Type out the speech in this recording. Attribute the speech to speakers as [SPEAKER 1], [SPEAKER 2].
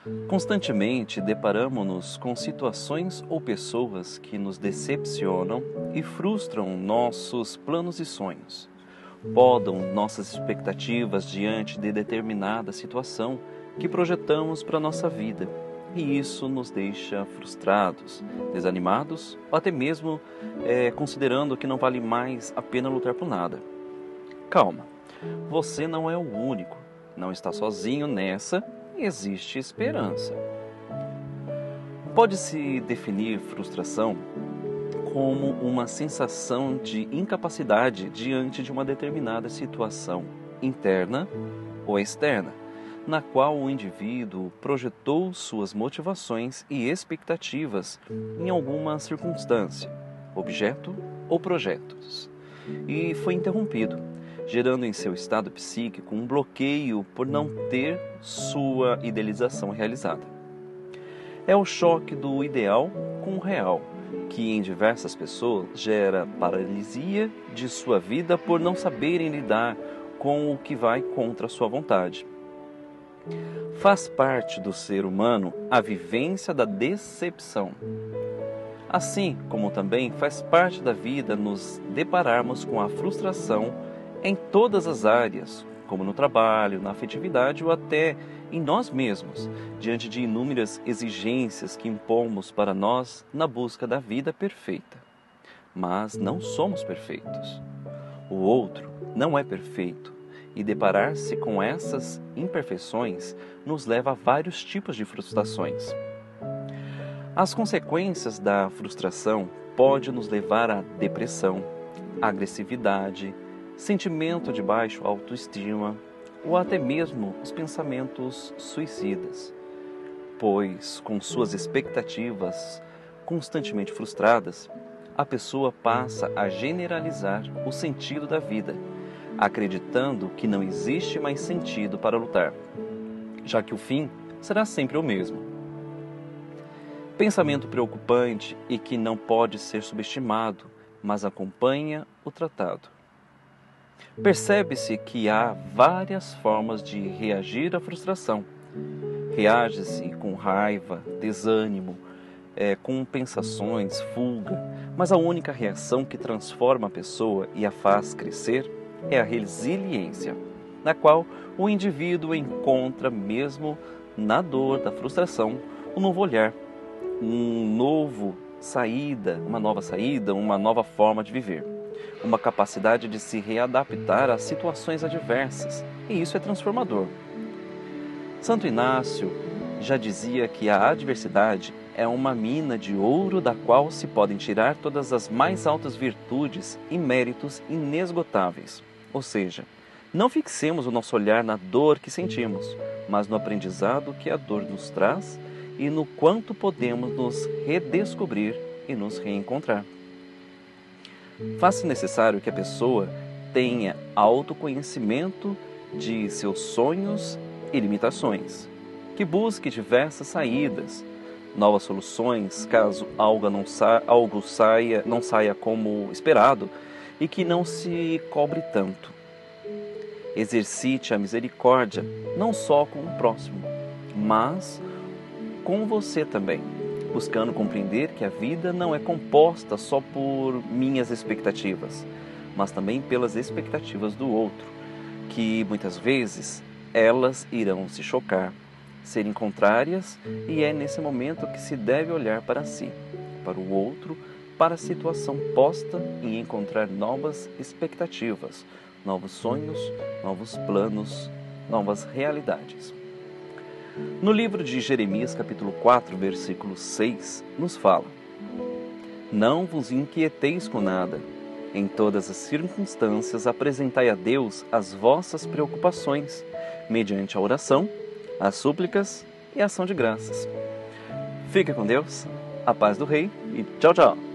[SPEAKER 1] Constantemente deparamos-nos com situações ou pessoas que nos decepcionam e frustram nossos planos e sonhos. Podam nossas expectativas diante de determinada situação que projetamos para a nossa vida, e isso nos deixa frustrados, desanimados ou até mesmo considerando que não vale mais a pena lutar por nada. Calma, você não é o único, não está sozinho nessa. Existe esperança. Pode-se definir frustração como uma sensação de incapacidade diante de uma determinada situação interna ou externa, na qual o indivíduo projetou suas motivações e expectativas em alguma circunstância, objeto ou projetos, e foi interrompido, gerando em seu estado psíquico um bloqueio por não ter sua idealização realizada. É o choque do ideal com o real, que em diversas pessoas gera paralisia de sua vida por não saberem lidar com o que vai contra a sua vontade. Faz parte do ser humano a vivência da decepção. Assim como também faz parte da vida nos depararmos com a frustração em todas as áreas, como no trabalho, na afetividade ou até em nós mesmos, diante de inúmeras exigências que impomos para nós na busca da vida perfeita. Mas não somos perfeitos. O outro não é perfeito, e deparar-se com essas imperfeições nos leva a vários tipos de frustrações. As consequências da frustração podem nos levar à depressão, agressividade, sentimento de baixa autoestima ou até mesmo os pensamentos suicidas, pois com suas expectativas constantemente frustradas, a pessoa passa a generalizar o sentido da vida, acreditando que não existe mais sentido para lutar, já que o fim será sempre o mesmo. Pensamento preocupante e que não pode ser subestimado, mas acompanha o tratado. Percebe-se que há várias formas de reagir à frustração. Reage-se com raiva, desânimo, compensações, fuga, mas a única reação que transforma a pessoa e a faz crescer é a resiliência, na qual o indivíduo encontra mesmo na dor da frustração um novo olhar, uma nova saída, uma nova forma de viver. Uma capacidade de se readaptar a situações adversas, e isso é transformador. Santo Inácio já dizia que a adversidade é uma mina de ouro da qual se podem tirar todas as mais altas virtudes e méritos inesgotáveis. Ou seja, não fixemos o nosso olhar na dor que sentimos, mas no aprendizado que a dor nos traz e no quanto podemos nos redescobrir e nos reencontrar. Faz-se necessário que a pessoa tenha autoconhecimento de seus sonhos e limitações, que busque diversas saídas, novas soluções caso algo não saia como esperado e que não se cobre tanto. Exercite a misericórdia não só com o próximo, mas com você também, buscando compreender que a vida não é composta só por minhas expectativas, mas também pelas expectativas do outro, que muitas vezes elas irão se chocar, serem contrárias, e é nesse momento que se deve olhar para si, para o outro, para a situação posta e encontrar novas expectativas, novos sonhos, novos planos, novas realidades. No livro de Jeremias, capítulo 4, versículo 6, nos fala: Não vos inquieteis com nada. Em todas as circunstâncias apresentai a Deus as vossas preocupações, mediante a oração, as súplicas e a ação de graças. Fica com Deus, a paz do Rei e tchau, tchau!